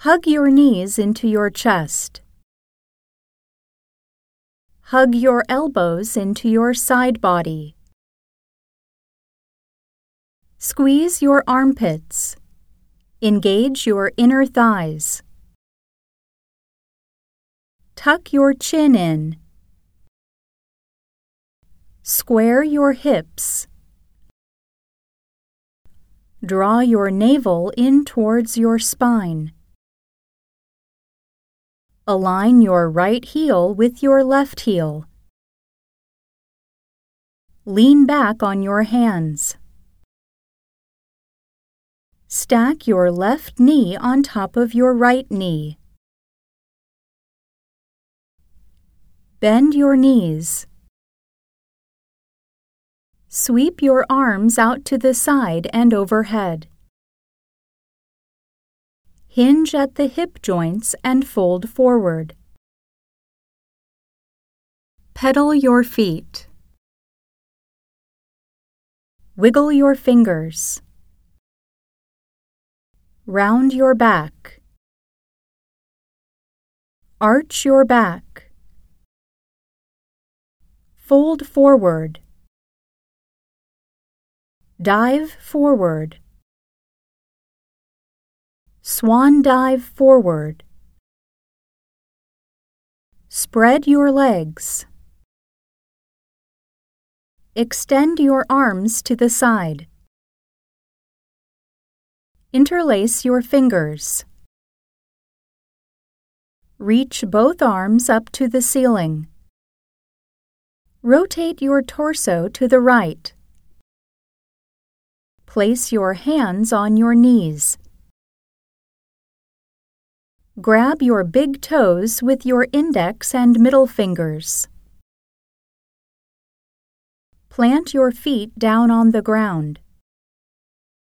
Hug your knees into your chest. Hug your elbows into your side body. Squeeze your armpits. Engage your inner thighs. Tuck your chin in. Square your hips. Draw your navel in towards your spine. Align your right heel with your left heel. Lean back on your hands. Stack your left knee on top of your right knee. Bend your knees. Sweep your arms out to the side and overhead. Hinge at the hip joints and fold forward. Pedal your feet. Wiggle your fingers. Round your back. Arch your back. Fold forward. Dive forward. Swan dive forward. Spread your legs. Extend your arms to the side. Interlace your fingers. Reach both arms up to the ceiling. Rotate your torso to the right. Place your hands on your knees. Grab your big toes with your index and middle fingers. Plant your feet down on the ground.